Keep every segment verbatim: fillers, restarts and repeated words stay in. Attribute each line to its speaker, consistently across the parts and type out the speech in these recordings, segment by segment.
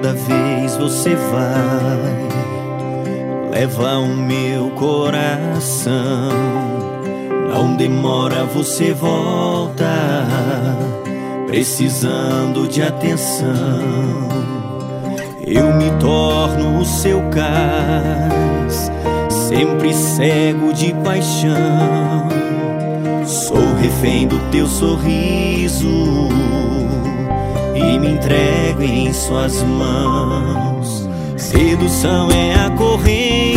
Speaker 1: toda vez você vai, leva o meu coração. Não demora, você volta, precisando de atenção. Eu me torno o seu cais, sempre cego de paixão. Sou refém do teu sorriso e me entrego em suas mãos. Sedução é a corrente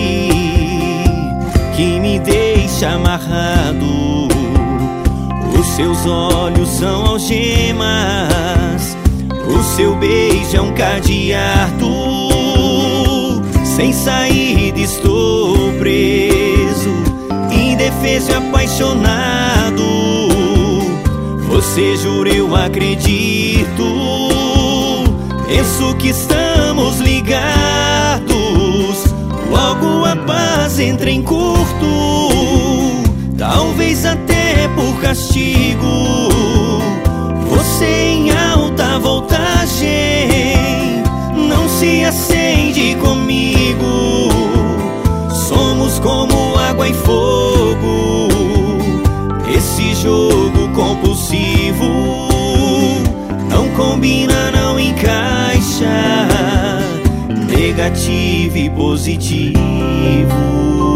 Speaker 1: que me deixa amarrado. Os seus olhos são algemas, o seu beijo é um cadeado. Sem saída estou preso, indefeso e apaixonado. Você jura, eu acredito, penso que estamos ligados. Logo a paz entra em curto, talvez até por castigo. Você em alta voltagem não se acende comigo. Somos como água e fogo, esse jogo compulsivo não combina, não encaixa, negativo e positivo.